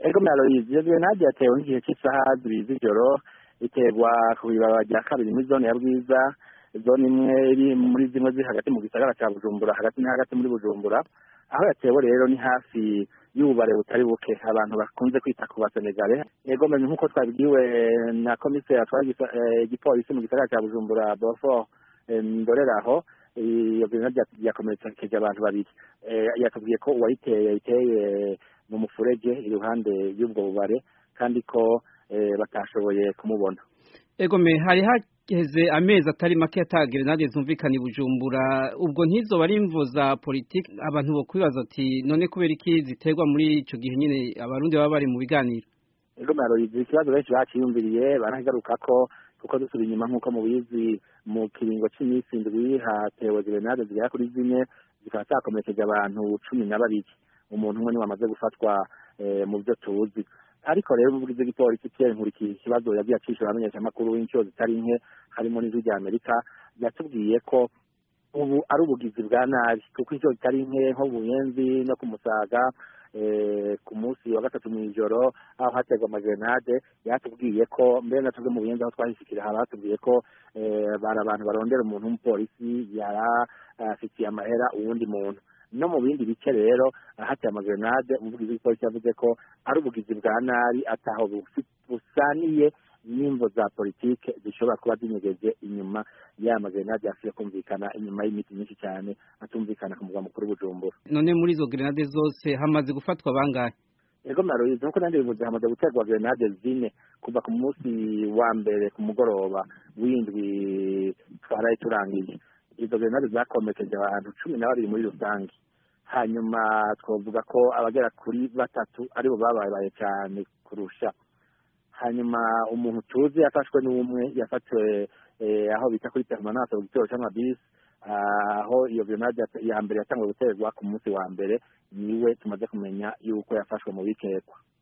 ego Aloyizi iyo grenade yatewe nk'igihe cy'isaha zibiri z'ijoro iterwa ku ibaba rya kabiri muri zone ya Bwiza, zone imwe iri muri zimwe ziri hagati mu gisagara cya Bujumbura, hagati na hagati muri Bujumbura. Aho yatewe rero ni hafi y'ububare butari buke abantu bakunze kwita ku Basenegale. Ego menye nk'uko twabwiwe na komiseri atwara igipolisi mu gisagara cya Bujumbura Bofo Ndoreraho, iyo grenade yakomerekeje abantu babiri. Yatubwiye ko uwayiteye mu mufurege iruhande y'ubwo bubare kandi ko batashoboye kumubona. Egome hari hageze amezi atari make ata grenade zumvikana i Bujumbura, ubwo ntizoba ari imvo za politiki abantu bo kwibaza ati none kubera iki ziterwa muri ico gihe nyine abarundi baba bari mu biganiro? Egome Aloyizi ikibazo benshi baciyumviriye baragaruka ko kuko dusubira inyuma nk'uko mubizi mu kiringo cy'iminsi indwi hatewe grenade zigera kuri zine zikaba zakomerekeje abantu 12. Umuntu umwe niwe amaze gufatwa mu byo tuzi. Ariko rero umuvugizi w'igipolisi Pierre Nkurikiye ikibazo yagiye acishura abamenyeshamakuru w'inshuro zitari nke harimo n'ijwi rya Amerika, yatubwiye ko ubu ari ubugizi bwa nabi kuko inshuro zitari nke nko Buyenzi no ku Musaga ku munsi wa gatatu mw'ijoro aho hategwa amagrenade. Yatubwiye ko mbere natubwe mu Buyenzi aho twahishikira haba hatubwiye ko bari abantu barondera umuntu w'umupolisi yara afitiye amahera uwundi muntu. No mu bindi bice rero hateye amagrenade, umuvugizi w'igipolisi yavuze ko ari ubugizi bwa nabi ataho busaniye n'imvo za politike zishobora kuba zinyegeje inyuma ya magrenade yasuye kumvikana inyuma y'imiti myinshi cyane atumvikana ku mugwa mukuru Bujumbura. None muri izo grenade zose hamaze gufatwa bangahe? Ego Aloyizi nkuko nandi bivuze hamaze guterwa grenade zine kuva ku munsi wa mbere ku mugoroba w'indwi twaraye turangiye. Izo grenade zakomekeje abantu 12 muri rusange. Hanyuma twavuga ko abagera kuri 3 aribo babaye cyane kurusha. Hanyuma umuntu tuzi yafashwe n'umwe yafatwe aho bita kuri permanence mu gitero cy'amabisi, aho iyo grenade ya mbere yatangwe guterwa ku munsi wa mbere niwe tumaze kumenya yuko yafashwe mu bikekwa.